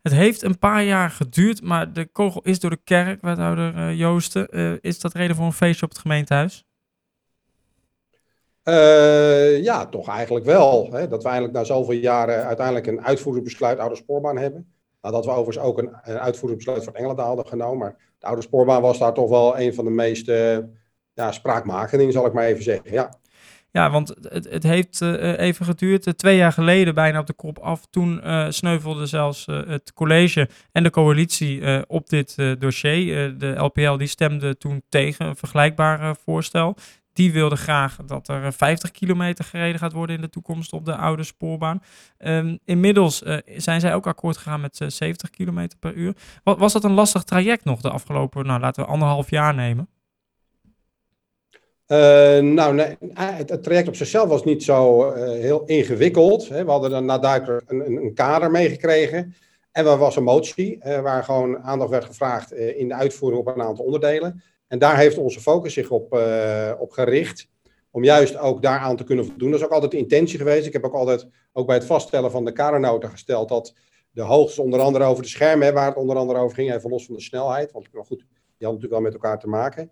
Het heeft een paar jaar geduurd, maar de kogel is door de kerk, wethouder Joosten. Is dat reden voor een feestje op het gemeentehuis? Ja, toch eigenlijk wel. Hè? Dat we eigenlijk na zoveel jaren uiteindelijk een uitvoeringsbesluit oude spoorbaan hebben. Nadat we overigens ook een uitvoeringsbesluit voor Engelendaal hadden genomen. Maar de oude spoorbaan was daar toch wel een van de meest spraakmakende in, zal ik maar even zeggen. Ja. Ja, want het heeft even geduurd. 2 jaar geleden bijna op de kop af. Toen sneuvelde zelfs het college en de coalitie op dit dossier. De LPL die stemde toen tegen een vergelijkbaar voorstel. Die wilde graag dat er 50 kilometer gereden gaat worden in de toekomst op de oude spoorbaan. Inmiddels zijn zij ook akkoord gegaan met 70 kilometer per uur. Was dat een lastig traject nog de afgelopen, nou laten we 1,5 jaar nemen? Nee, het traject op zichzelf was niet zo heel ingewikkeld. Hè. We hadden dan nadrukkelijk een kader meegekregen. En er was een motie waar gewoon aandacht werd gevraagd in de uitvoering op een aantal onderdelen. En daar heeft onze focus zich op gericht. Om juist ook daaraan te kunnen voldoen. Dat is ook altijd de intentie geweest. Ik heb ook altijd, ook bij het vaststellen van de kadernota gesteld, dat de hoogtes onder andere over de schermen, waar het onder andere over ging, even los van de snelheid. Want goed, die hadden natuurlijk wel met elkaar te maken.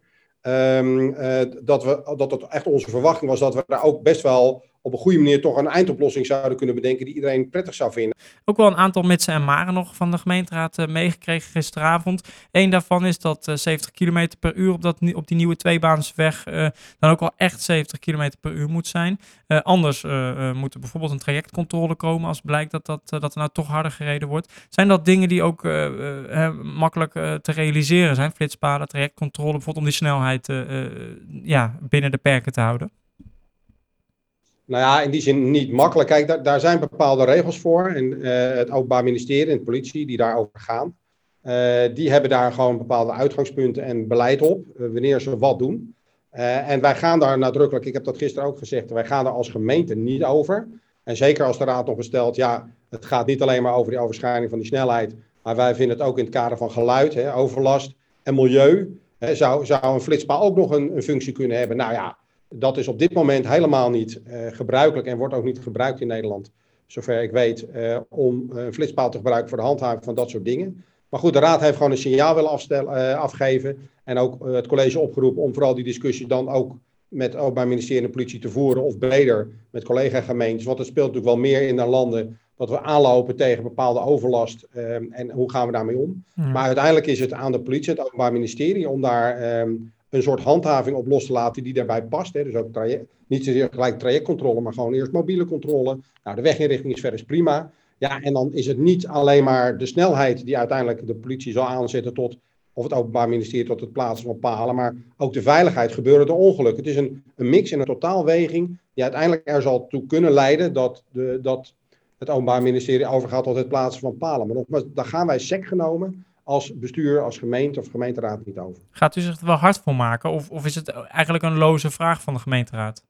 Dat het echt onze verwachting was dat we daar ook best wel op een goede manier toch een eindoplossing zouden kunnen bedenken die iedereen prettig zou vinden. Ook wel een aantal mitsen en maren nog van de gemeenteraad meegekregen gisteravond. Eén daarvan is dat 70 kilometer per uur op die nieuwe tweebaansweg dan ook wel echt 70 kilometer per uur moet zijn. Anders moet er bijvoorbeeld een trajectcontrole komen als blijkt dat er nou toch harder gereden wordt. Zijn dat dingen die ook makkelijk te realiseren zijn? Flitspalen, trajectcontrole, bijvoorbeeld om die snelheid binnen de perken te houden? Nou ja, in die zin niet makkelijk. Kijk, daar zijn bepaalde regels voor. En het Openbaar Ministerie en de politie die daarover gaan, die hebben daar gewoon bepaalde uitgangspunten en beleid op, wanneer ze wat doen. En wij gaan daar nadrukkelijk, ik heb dat gisteren ook gezegd, wij gaan daar als gemeente niet over. En zeker als de raad nog bestelt, ja, het gaat niet alleen maar over die overschrijding van die snelheid, maar wij vinden het ook in het kader van geluid, overlast en milieu. Zou een flitspaal ook nog een functie kunnen hebben? Nou ja, dat is op dit moment helemaal niet gebruikelijk en wordt ook niet gebruikt in Nederland, zover ik weet, om een flitspaal te gebruiken voor de handhaving van dat soort dingen. Maar goed, de raad heeft gewoon een signaal willen afgeven en ook het college opgeroepen om vooral die discussie dan ook met het Openbaar Ministerie en de politie te voeren of breder met collega-gemeentes. Want het speelt natuurlijk wel meer in de landen dat we aanlopen tegen bepaalde overlast en hoe gaan we daarmee om. Ja. Maar uiteindelijk is het aan de politie, het Openbaar Ministerie, om daar een soort handhaving op los te laten die daarbij past. Hè. Dus ook niet zozeer gelijk trajectcontrole, maar gewoon eerst mobiele controle. Nou, de weginrichting is verder prima. Ja, en dan is het niet alleen maar de snelheid die uiteindelijk de politie zal aanzetten tot, of het Openbaar Ministerie tot het plaatsen van palen, maar ook de veiligheid gebeuren door ongelukken. Het is een mix en een totaalweging die uiteindelijk er zal toe kunnen leiden dat het Openbaar Ministerie overgaat tot het plaatsen van palen. Maar nogmaals, daar gaan wij sec genomen als bestuur, als gemeente of gemeenteraad niet over. Gaat u zich er wel hard voor maken of is het eigenlijk een loze vraag van de gemeenteraad?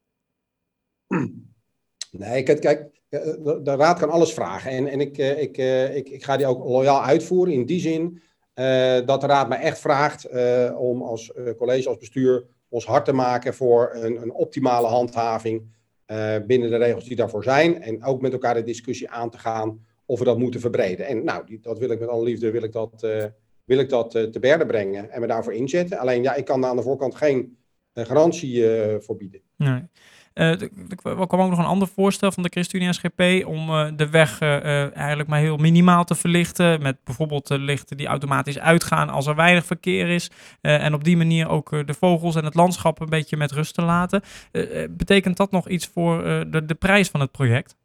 Nee, kijk, de raad kan alles vragen en ik ga die ook loyaal uitvoeren in die zin dat de raad mij echt vraagt om als college, als bestuur ons hard te maken voor een optimale handhaving binnen de regels die daarvoor zijn en ook met elkaar de discussie aan te gaan of we dat moeten verbreden. En nou, dat wil ik met alle liefde, wil ik dat te berde brengen en me daarvoor inzetten. Alleen ja, ik kan daar aan de voorkant geen garantie voor bieden. Nee. Er kwam ook nog een ander voorstel van de ChristenUnie-SGP om de weg eigenlijk maar heel minimaal te verlichten. Met bijvoorbeeld lichten die automatisch uitgaan als er weinig verkeer is. En op die manier ook de vogels en het landschap een beetje met rust te laten. Betekent dat nog iets voor de prijs van het project?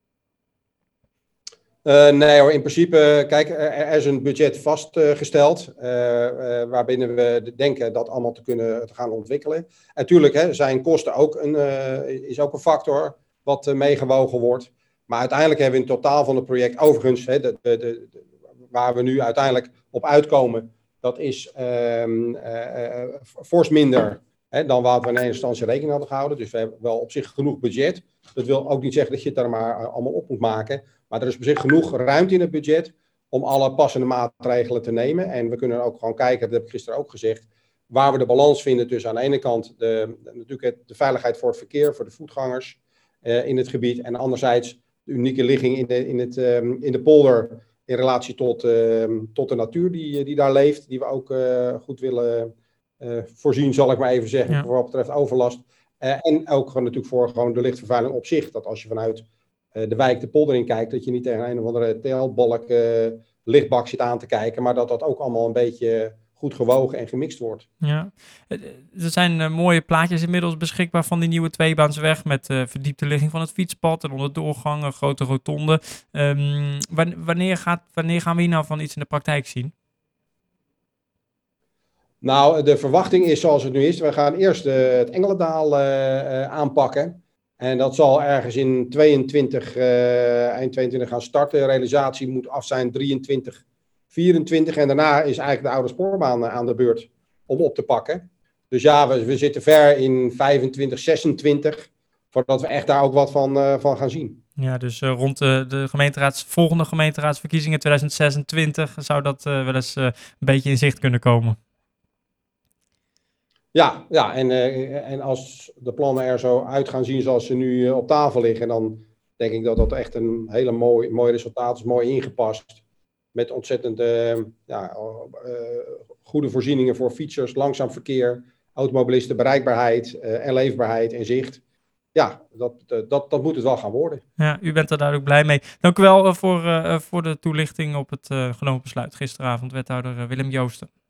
Nee hoor, in principe, kijk, er is een budget vastgesteld waarbinnen we denken dat allemaal te gaan ontwikkelen. En tuurlijk zijn kosten ook is ook een factor wat meegewogen wordt. Maar uiteindelijk hebben we in totaal van het project, overigens, waar we nu uiteindelijk op uitkomen, dat is fors minder dan wat we in eerste instantie rekening hadden gehouden. Dus we hebben wel op zich genoeg budget. Dat wil ook niet zeggen dat je het er maar allemaal op moet maken. Maar er is op zich genoeg ruimte in het budget om alle passende maatregelen te nemen. En we kunnen ook gewoon kijken, dat heb ik gisteren ook gezegd, waar we de balans vinden tussen aan de ene kant natuurlijk de veiligheid voor het verkeer, voor de voetgangers in het gebied. En anderzijds de unieke ligging in de polder in relatie tot de natuur die daar leeft, die we ook goed willen voorzien, zal ik maar even zeggen, Ja. voor wat betreft overlast. En ook gewoon natuurlijk voor gewoon de lichtvervuiling op zich. Dat als je vanuit de wijk de polder in kijkt, dat je niet tegen een of andere TL-balk lichtbak zit aan te kijken, maar dat ook allemaal een beetje goed gewogen en gemixt wordt. Ja. Er zijn mooie plaatjes inmiddels beschikbaar van die nieuwe tweebaansweg met verdiepte ligging van het fietspad en onderdoorgang, een grote rotonde. Wanneer gaan we hier nou van iets in de praktijk zien? Nou, de verwachting is zoals het nu is. We gaan eerst het Engelendaal aanpakken. En dat zal ergens in 22, eind 22 gaan starten. Realisatie moet af zijn 23, 24. En daarna is eigenlijk de oude spoorbaan aan de beurt om op te pakken. Dus ja, we zitten ver in 25, 26. Voordat we echt daar ook wat van gaan zien. Ja, dus rond de volgende gemeenteraadsverkiezingen 2026 zou dat wel eens een beetje in zicht kunnen komen. Ja, en als de plannen er zo uit gaan zien zoals ze nu op tafel liggen, dan denk ik dat dat echt een hele mooi resultaat is, mooi ingepast. Met ontzettend goede voorzieningen voor fietsers, langzaam verkeer, automobilisten, bereikbaarheid en leefbaarheid en zicht. Ja, dat moet het wel gaan worden. Ja, u bent er duidelijk blij mee. Dank u wel voor de toelichting op het genomen besluit gisteravond, wethouder Willem Joosten.